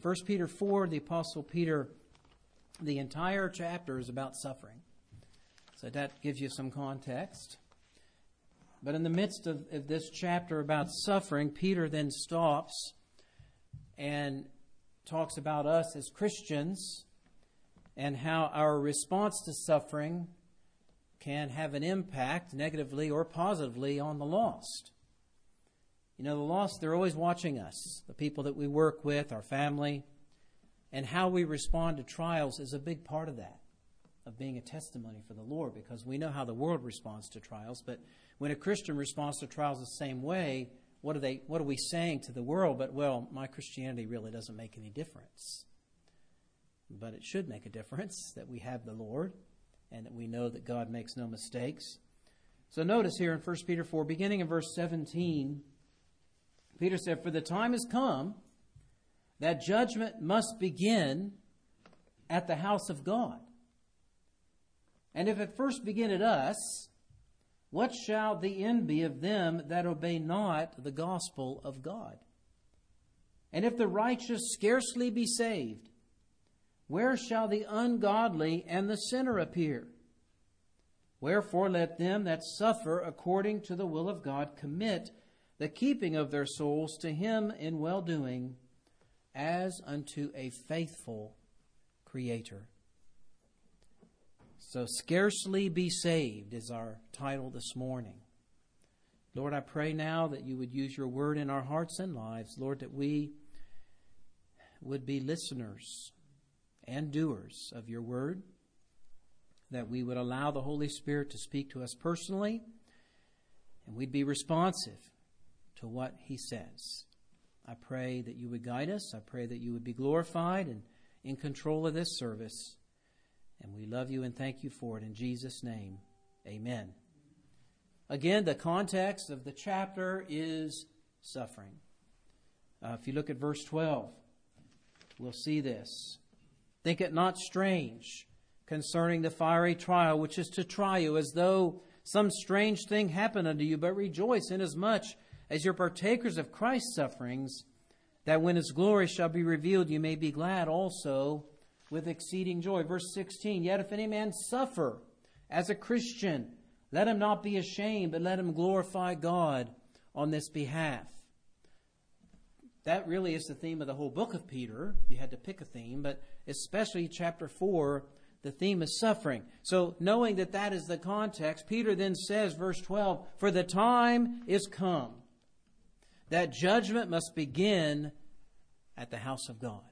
1 Peter 4, the Apostle Peter, the entire chapter is about suffering. So that gives you some context. But in the midst of this chapter about suffering, Peter then stops and talks about us as Christians and how our response to suffering can have an impact, negatively or positively, on the lost. You know, the lost, they're always watching us, the people that we work with, our family, and how we respond to trials is a big part of that, of being a testimony for the Lord, because we know how the world responds to trials, but when a Christian responds to trials the same way, what are we saying to the world? But, well, my Christianity really doesn't make any difference. But it should make a difference that we have the Lord and that we know that God makes no mistakes. So notice here in 1 Peter 4, beginning in verse 17, Peter said, "For the time has come that judgment must begin at the house of God. And if it first begin at us, what shall the end be of them that obey not the gospel of God? And if the righteous scarcely be saved, where shall the ungodly and the sinner appear? Wherefore let them that suffer according to the will of God commit the keeping of their souls to Him in well-doing, as unto a faithful Creator." So, scarcely be saved is our title this morning. Lord, I pray now that you would use your word in our hearts and lives. Lord, that we would be listeners and doers of your word, that we would allow the Holy Spirit to speak to us personally, and we'd be responsive to what he says. I pray that you would guide us. I pray that you would be glorified and in control of this service. And we love you and thank you for it in Jesus' name. Amen. Again, the context of the chapter is suffering. If you look at verse 12, we'll see this. "Think it not strange concerning the fiery trial, which is to try you, as though some strange thing happened unto you, but rejoice inasmuch as you're partakers of Christ's sufferings, that when his glory shall be revealed, you may be glad also with exceeding joy." Verse 16, "Yet if any man suffer as a Christian, let him not be ashamed, but let him glorify God on this behalf." That really is the theme of the whole book of Peter, if you had to pick a theme, but especially chapter 4, the theme is suffering. So knowing that that is the context, Peter then says, verse 12, "For the time is come that judgment must begin at the house of God."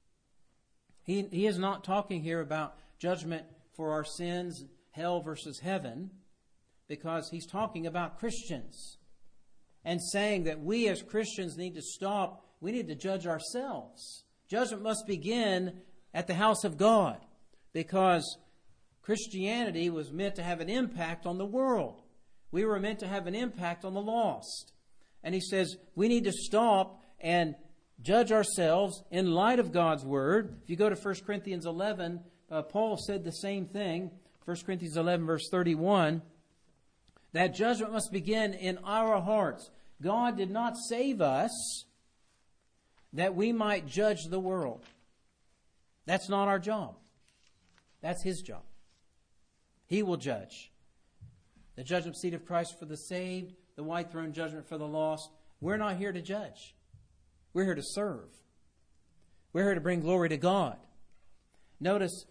He is not talking here about judgment for our sins, hell versus heaven, because he's talking about Christians and saying that we as Christians need to stop. We need to judge ourselves. Judgment must begin at the house of God, because Christianity was meant to have an impact on the world. We were meant to have an impact on the lost. And he says we need to stop and judge ourselves in light of God's Word. If you go to 1 Corinthians 11, Paul said the same thing. 1 Corinthians 11, verse 31, that judgment must begin in our hearts. God did not save us that we might judge the world. That's not our job. That's his job. He will judge. The judgment seat of Christ for the saved, the white throne judgment for the lost. We're not here to judge. We're here to serve. We're here to bring glory to God. Notice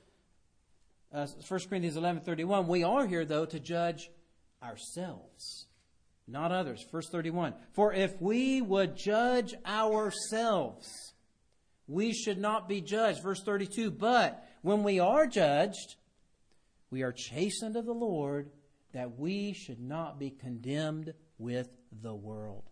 1 Corinthians 11:31. We are here, though, to judge ourselves, not others. Verse 31. "For if we would judge ourselves, we should not be judged." Verse 32. "But when we are judged, we are chastened of the Lord, that we should not be condemned with the world."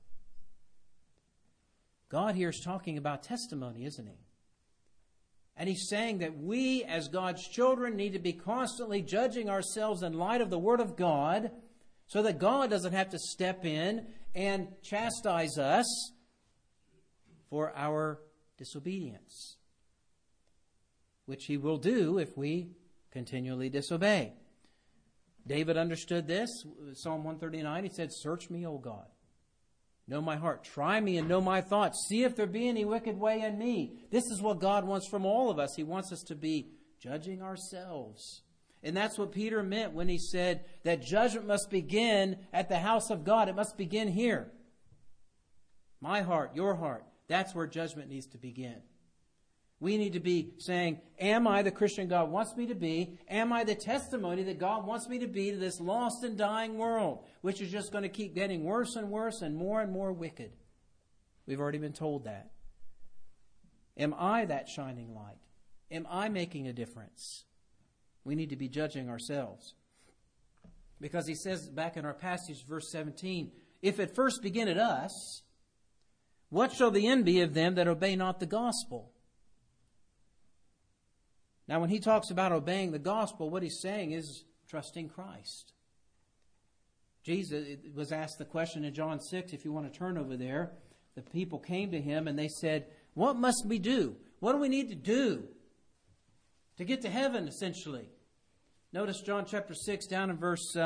God here is talking about testimony, isn't he? And he's saying that we, as God's children, need to be constantly judging ourselves in light of the Word of God, so that God doesn't have to step in and chastise us for our disobedience, which he will do if we continually disobey. David understood this. Psalm 139, he said, "Search me, O God, Know my heart. Try me and know my thoughts. See if there be any wicked way in me. This is what God wants from all of us. He wants us to be judging ourselves. And that's what Peter meant when he said that judgment must begin at the house of God. It must begin here. My heart, your heart. That's where judgment needs to begin. We need to be saying, am I the Christian God wants me to be? Am I the testimony that God wants me to be to this lost and dying world, which is just going to keep getting worse and worse and more wicked? We've already been told that. Am I that shining light? Am I making a difference? We need to be judging ourselves. Because he says back in our passage, verse 17, if it first begin at us, what shall the end be of them that obey not the gospel? Now, when he talks about obeying the gospel, what he's saying is trusting Christ. Jesus was asked the question in John 6, if you want to turn over there. The people came to him and they said, what must we do? What do we need to do to get to heaven, essentially? Notice John chapter 6 down in verse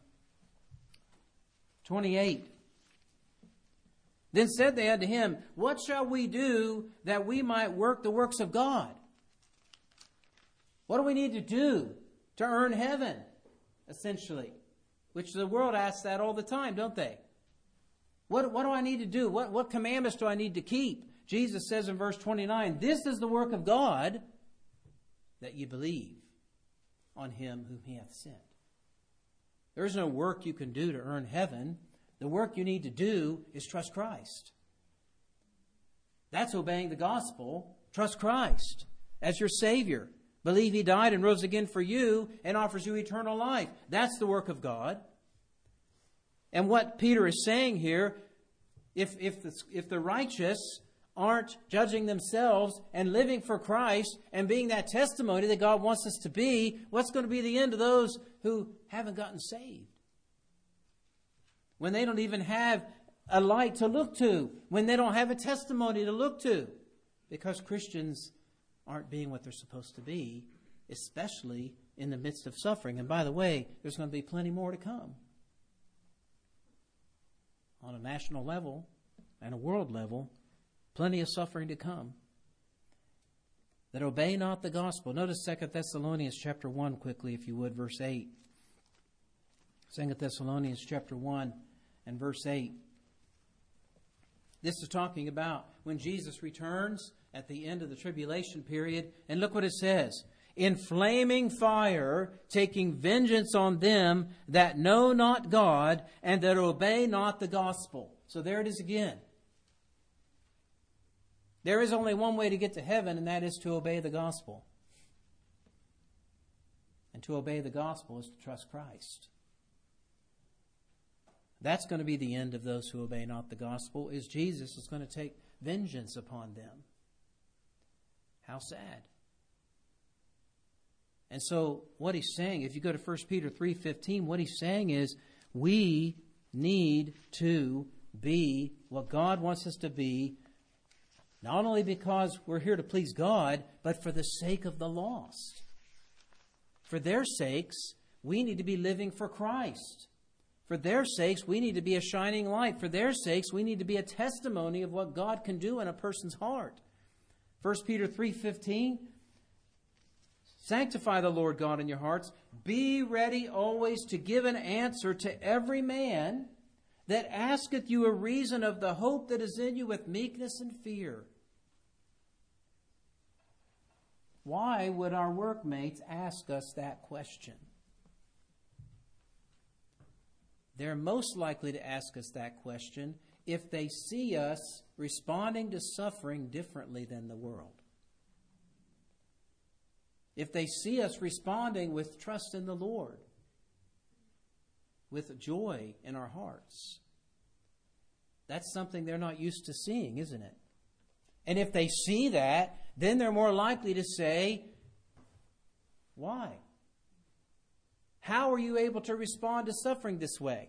28. Then said they unto him, what shall we do that we might work the works of God? What do we need to do to earn heaven, essentially? Which the world asks that all the time, don't they? What do I need to do? What commandments do I need to keep? Jesus says in verse 29, this is the work of God, that ye believe on him whom he hath sent. There is no work you can do to earn heaven. The work you need to do is trust Christ. That's obeying the gospel. Trust Christ as your Savior. Believe he died and rose again for you and offers you eternal life. That's the work of God. And what Peter is saying here, if the righteous aren't judging themselves and living for Christ and being that testimony that God wants us to be, what's going to be the end of those who haven't gotten saved? When they don't even have a light to look to, when they don't have a testimony to look to, because Christians aren't being what they're supposed to be, especially in the midst of suffering. And by the way, there's going to be plenty more to come. On a national level and a world level, plenty of suffering to come. That obey not the gospel. Notice 2 Thessalonians chapter 1 quickly, if you would, verse 8. 2 Thessalonians chapter 1 and verse 8. This is talking about when Jesus returns at the end of the tribulation period. And look what it says. In flaming fire, taking vengeance on them that know not God and that obey not the gospel. So there it is again. There is only one way to get to heaven, and that is to obey the gospel. And to obey the gospel is to trust Christ. That's going to be the end of those who obey not the gospel, is Jesus is going to take vengeance upon them. How sad. And so what he's saying, if you go to 1 Peter 3:15, what he's saying is we need to be what God wants us to be, not only because we're here to please God, but for the sake of the lost. For their sakes, we need to be living for Christ. For their sakes, we need to be a shining light. For their sakes, we need to be a testimony of what God can do in a person's heart. 1 Peter 3:15, sanctify the Lord God in your hearts. Be ready always to give an answer to every man that asketh you a reason of the hope that is in you with meekness and fear. Why would our workmates ask us that question? They're most likely to ask us that question if they see us responding to suffering differently than the world. If they see us responding with trust in the Lord, with joy in our hearts. That's something they're not used to seeing, isn't it? And if they see that, then they're more likely to say, why? How are you able to respond to suffering this way?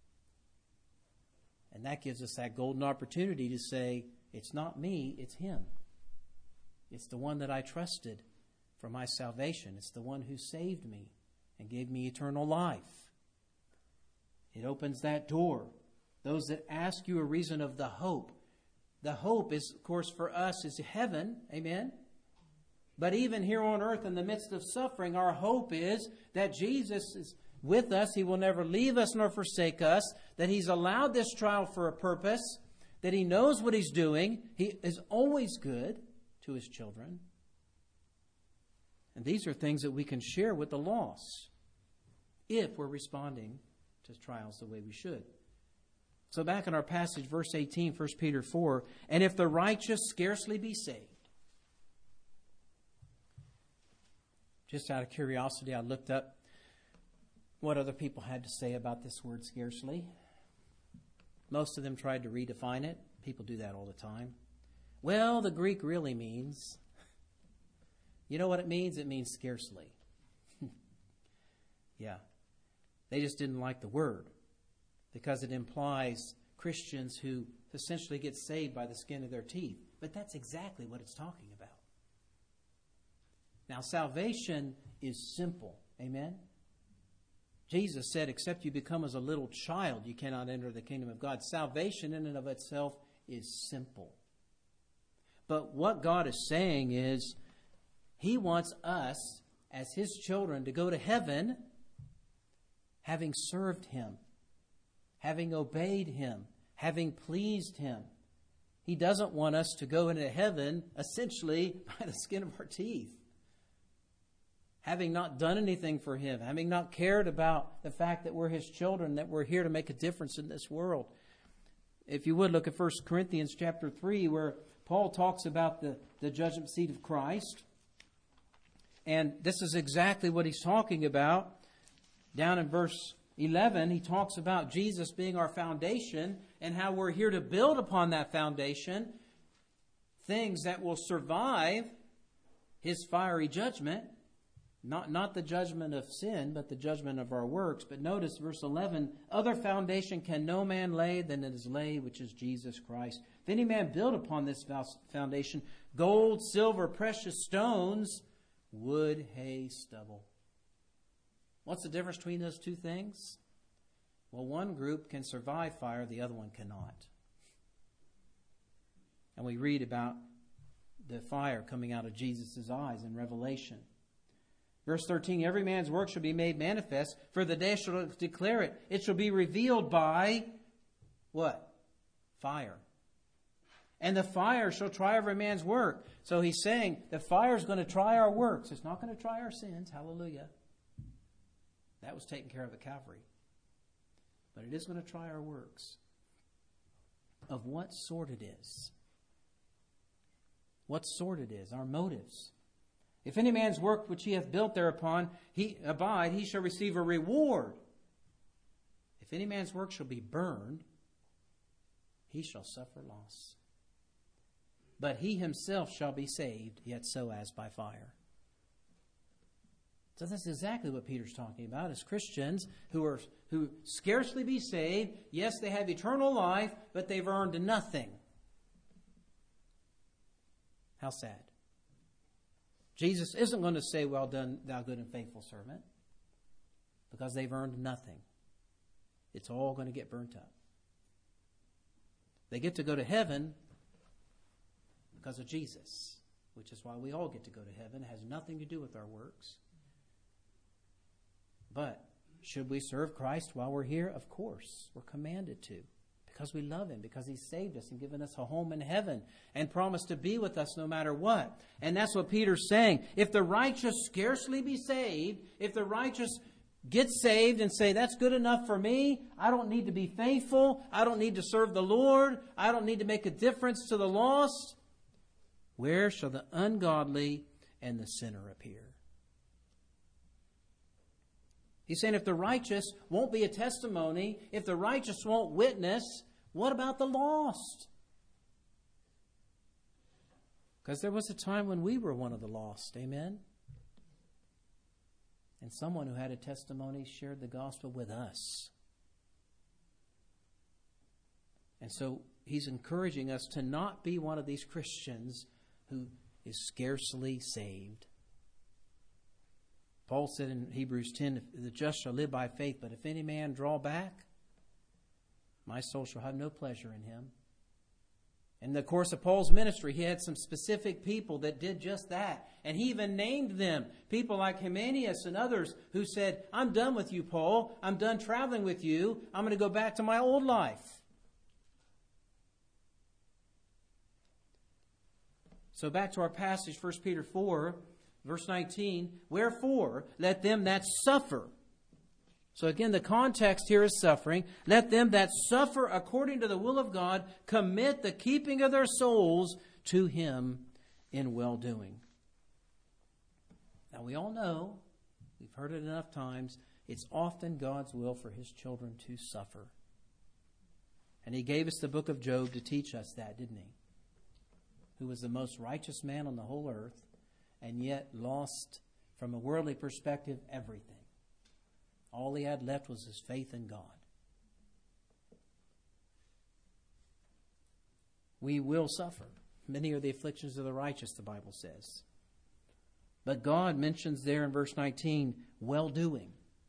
And that gives us that golden opportunity to say, it's not me, it's Him. It's the one that I trusted for my salvation. It's the one who saved me and gave me eternal life. It opens that door Those that ask you a reason of the hope. The hope is, of course, for us is heaven. Amen? But even here on earth in the midst of suffering, our hope is that Jesus is with us. He will never leave us nor forsake us. That He's allowed this trial for a purpose. That He knows what He's doing. He is always good to His children. And these are things that we can share with the lost if we're responding to trials the way we should. So back in our passage, verse 18, 1 Peter 4, and if the righteous scarcely be saved. Just out of curiosity, I looked up what other people had to say about this word scarcely. Most of them tried to redefine it. People do that all the time. Well, the Greek really means, you know what it means? It means scarcely. Yeah. They just didn't like the word because it implies Christians who essentially get saved by the skin of their teeth. But that's exactly what it's talking about. Now, salvation is simple. Amen? Jesus said, except you become as a little child, you cannot enter the kingdom of God. Salvation in and of itself is simple. But what God is saying is, He wants us, as His children, to go to heaven having served Him, having obeyed Him, having pleased Him. He doesn't want us to go into heaven, essentially, by the skin of our teeth. Having not done anything for Him, having not cared about the fact that we're His children, that we're here to make a difference in this world. If you would, look at 1 Corinthians chapter 3, where Paul talks about the judgment seat of Christ. And this is exactly what he's talking about. Down in verse 11, he talks about Jesus being our foundation and how we're here to build upon that foundation things that will survive His fiery judgment. Not the judgment of sin, but the judgment of our works. But notice verse 11, other foundation can no man lay than it is laid, which is Jesus Christ. If any man build upon this foundation, gold, silver, precious stones, wood, hay, stubble. What's the difference between those two things? Well, one group can survive fire, the other one cannot. And we read about the fire coming out of Jesus' eyes in Revelation. Verse 13, every man's work shall be made manifest, for the day shall declare it. It shall be revealed by what? Fire. And the fire shall try every man's work. So he's saying the fire is going to try our works. It's not going to try our sins. Hallelujah. That was taken care of at Calvary. But it is going to try our works. Of what sort it is. What sort it is. Our motives. If any man's work which he hath built thereupon he abide, he shall receive a reward. If any man's work shall be burned, he shall suffer loss. But he himself shall be saved, yet so as by fire. So that's exactly what Peter's talking about, is Christians who scarcely be saved. Yes, they have eternal life, but they've earned nothing. How sad. Jesus isn't going to say, well done, thou good and faithful servant, because they've earned nothing. It's all going to get burnt up. They get to go to heaven because of Jesus, which is why we all get to go to heaven. It has nothing to do with our works. But should we serve Christ while we're here? Of course. We're commanded to. Because we love Him, because He saved us and given us a home in heaven and promised to be with us no matter what. And that's what Peter's saying. If the righteous scarcely be saved, if the righteous get saved and say, that's good enough for me, I don't need to be faithful, I don't need to serve the Lord, I don't need to make a difference to the lost, where shall the ungodly and the sinner appear? He's saying if the righteous won't be a testimony, if the righteous won't witness, what about the lost? Because there was a time when we were one of the lost, amen? And someone who had a testimony shared the gospel with us. And so he's encouraging us to not be one of these Christians who is scarcely saved. Paul said in Hebrews 10, the just shall live by faith, but if any man draw back, my soul shall have no pleasure in him. In the course of Paul's ministry, he had some specific people that did just that. And he even named them. People like Hymenaeus and others who said, I'm done with you, Paul. I'm done traveling with you. I'm going to go back to my old life. So back to our passage, 1 Peter 4, verse 19. Wherefore, let them that suffer. So again, the context here is suffering. Let them that suffer according to the will of God commit the keeping of their souls to Him in well-doing. Now we all know, we've heard it enough times, it's often God's will for His children to suffer. And He gave us the book of Job to teach us that, didn't He? Who was the most righteous man on the whole earth, and yet lost, from a worldly perspective, everything. All he had left was his faith in God. We will suffer. Many are the afflictions of the righteous, the Bible says. But God mentions there in verse 19, well-doing.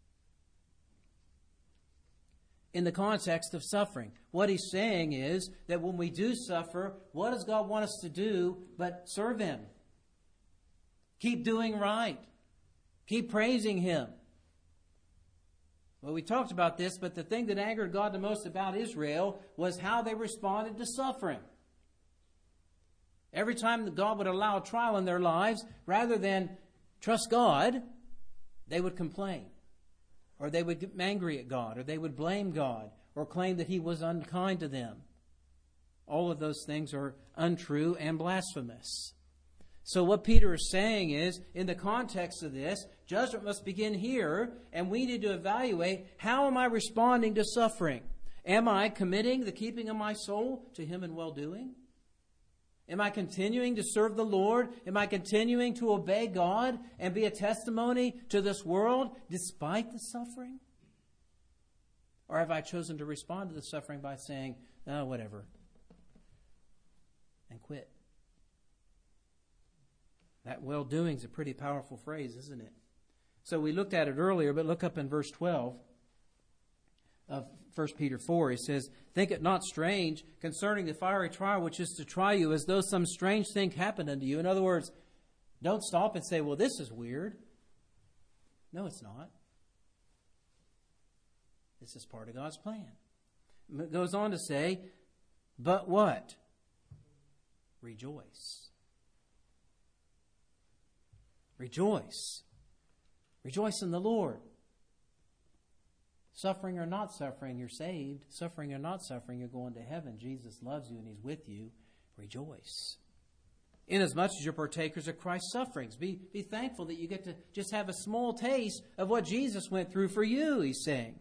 In the context of suffering. What he's saying is that when we do suffer, what does God want us to do but serve Him? Keep doing right. Keep praising Him. Well, we talked about this, but the thing that angered God the most about Israel was how they responded to suffering. Every time that God would allow a trial in their lives, rather than trust God, they would complain. Or they would get angry at God, or they would blame God, or claim that He was unkind to them. All of those things are untrue and blasphemous. So what Peter is saying is, in the context of this, judgment must begin here, and we need to evaluate, how am I responding to suffering? Am I committing the keeping of my soul to Him in well-doing? Am I continuing to serve the Lord? Am I continuing to obey God and be a testimony to this world despite the suffering? Or have I chosen to respond to the suffering by saying, oh, whatever, and quit? That well-doing is a pretty powerful phrase, isn't it? So we looked at it earlier, but look up in verse 12 of 1 Peter 4. He says, think it not strange concerning the fiery trial which is to try you, as though some strange thing happened unto you. In other words, don't stop and say, well, this is weird. No, it's not. This is part of God's plan. It goes on to say, but what? Rejoice. Rejoice. Rejoice in the Lord. Suffering or not suffering, you're saved. Suffering or not suffering, you're going to heaven. Jesus loves you and He's with you. Rejoice. Inasmuch as you're partakers of Christ's sufferings. Be thankful that you get to just have a small taste of what Jesus went through for you, He's saying.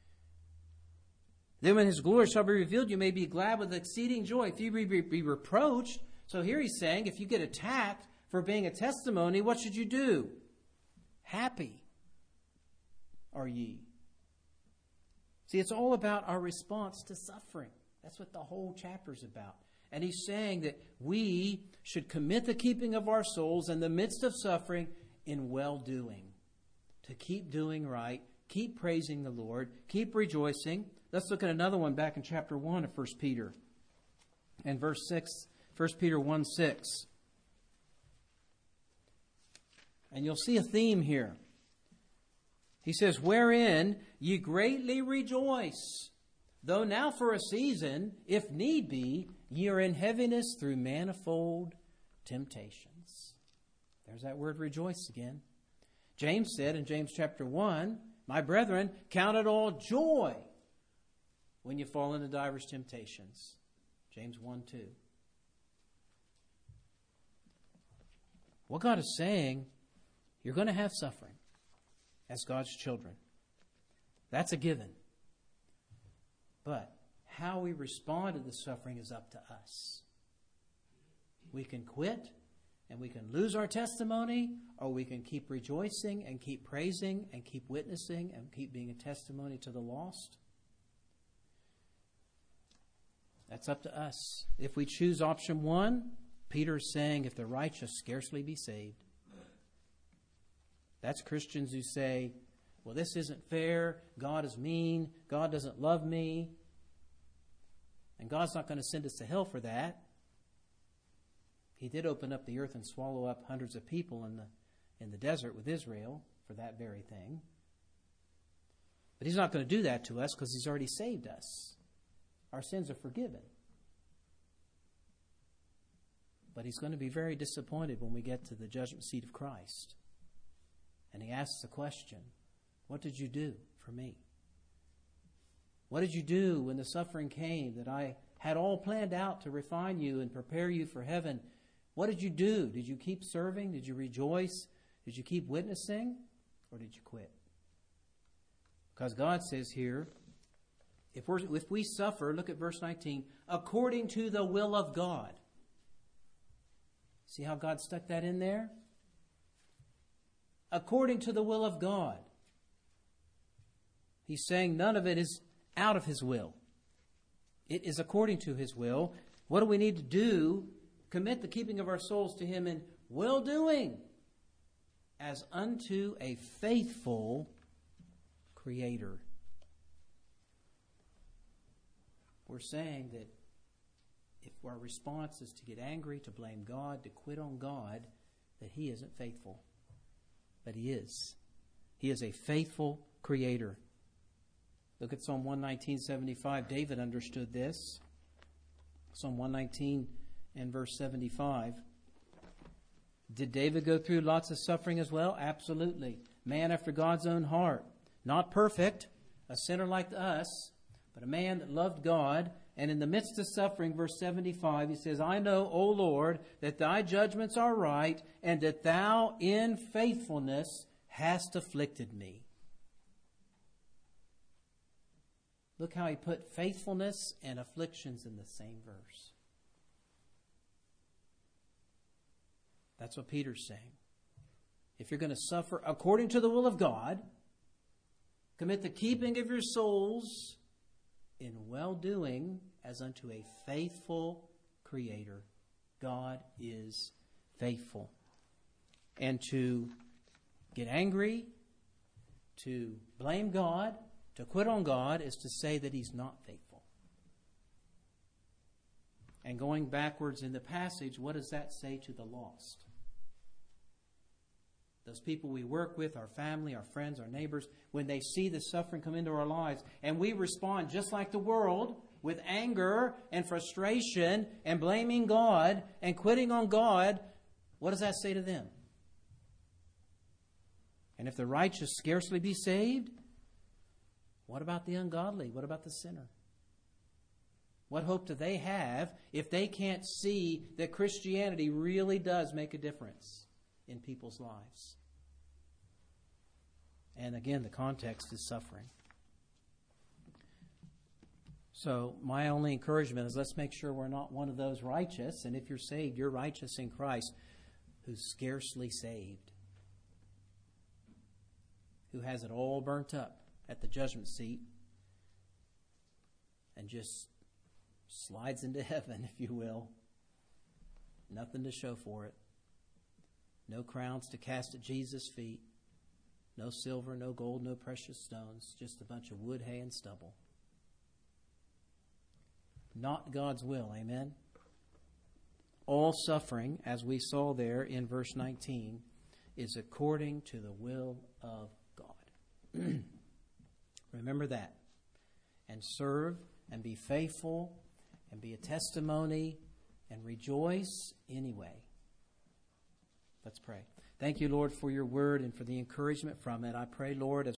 Then when His glory shall be revealed, you may be glad with exceeding joy. If you be reproached, so here He's saying, if you get attacked for being a testimony, what should you do? Happy are ye. See, it's all about our response to suffering. That's what the whole chapter is about. And he's saying that we should commit the keeping of our souls in the midst of suffering in well-doing. To keep doing right, keep praising the Lord, keep rejoicing. Let's look at another one back in chapter 1 of 1 Peter. And verse 6, 1 Peter 1:6. And you'll see a theme here. He says, wherein ye greatly rejoice, though now for a season, if need be, ye are in heaviness through manifold temptations. There's that word rejoice again. James said in James chapter 1, my brethren, count it all joy when you fall into divers temptations. James 1:2. What God is saying, you're going to have suffering as God's children. That's a given. But how we respond to the suffering is up to us. We can quit and we can lose our testimony, or we can keep rejoicing and keep praising and keep witnessing and keep being a testimony to the lost. That's up to us. If we choose option 1, Peter is saying, if the righteous scarcely be saved. That's Christians who say, well, this isn't fair. God is mean. God doesn't love me. And God's not going to send us to hell for that. He did open up the earth and swallow up hundreds of people in the desert with Israel for that very thing. But He's not going to do that to us because He's already saved us. Our sins are forgiven. But He's going to be very disappointed when we get to the judgment seat of Christ. And He asks the question, what did you do for me? What did you do when the suffering came that I had all planned out to refine you and prepare you for heaven? What did you do? Did you keep serving? Did you rejoice? Did you keep witnessing? Or did you quit? Because God says here, if we suffer, look at verse 19, according to the will of God. See how God stuck that in there? According to the will of God. He's saying none of it is out of His will. It is according to His will. What do we need to do? Commit the keeping of our souls to Him in well-doing, as unto a faithful Creator. We're saying that if our response is to get angry, to blame God, to quit on God, that He isn't faithful. But He is. He is a faithful Creator. Look at Psalm 119:75. David understood this. Psalm 119 and verse 75. Did David go through lots of suffering as well? Absolutely. Man after God's own heart. Not perfect, a sinner like us, but a man that loved God. And in the midst of suffering, verse 75, he says, I know, O Lord, that Thy judgments are right, and that Thou in faithfulness hast afflicted me. Look how he put faithfulness and afflictions in the same verse. That's what Peter's saying. If you're going to suffer according to the will of God, commit the keeping of your souls in well-doing as unto a faithful Creator. God is faithful. And to get angry, to blame God, to quit on God is to say that He's not faithful. And going backwards in the passage, what does that say to the lost? Those people we work with, our family, our friends, our neighbors, when they see the suffering come into our lives, and we respond just like the world, with anger and frustration and blaming God and quitting on God, what does that say to them? And if the righteous scarcely be saved, what about the ungodly? What about the sinner? What hope do they have if they can't see that Christianity really does make a difference in people's lives? And again, the context is suffering. So my only encouragement is let's make sure we're not one of those righteous, and if you're saved, you're righteous in Christ, who's scarcely saved, who has it all burnt up at the judgment seat and just slides into heaven, if you will. Nothing to show for it. No crowns to cast at Jesus' feet. No silver, no gold, no precious stones. Just a bunch of wood, hay, and stubble. Not God's will, amen? All suffering, as we saw there in verse 19, is according to the will of God. Remember that. And serve and be faithful and be a testimony and rejoice anyway. Let's pray. Thank you, Lord, for your word and for the encouragement from it. I pray, Lord, as